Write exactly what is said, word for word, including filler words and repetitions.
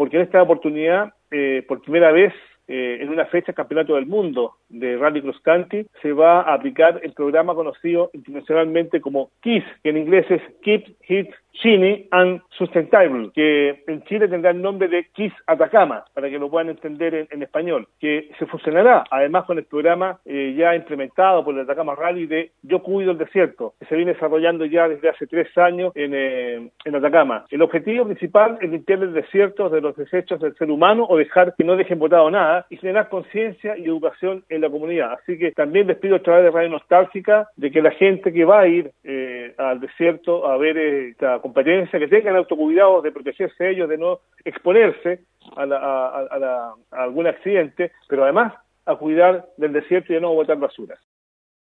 porque en esta oportunidad, eh, por primera vez, Eh, en una fecha del Campeonato del Mundo de Rally Cross Country, se va a aplicar el programa conocido internacionalmente como KISS, que en inglés es Keep It Shiny and Sustainable, que en Chile tendrá el nombre de KISS Atacama, para que lo puedan entender en, en español, que se fusionará además con el programa eh, ya implementado por el Atacama Rally de Yo Cuido el Desierto, que se viene desarrollando ya desde hace tres años en, eh, en Atacama. El objetivo principal es limpiar el desierto de los desechos del ser humano o dejar que no dejen botado nada, y generar conciencia y educación en la comunidad. Así que también les pido a través de Radio Nostálgica de que la gente que va a ir eh, al desierto a ver eh, esta competencia, que tengan autocuidados de protegerse ellos, de no exponerse a, la, a, a, la, a algún accidente, pero además a cuidar del desierto y de no botar basura.